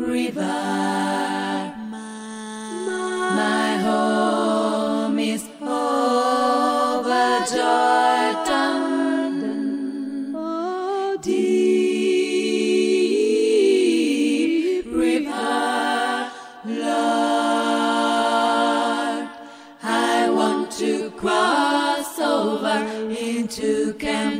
river. My home is over Jordan. Oh, deep river, Lord, I want to cross over into Canaan.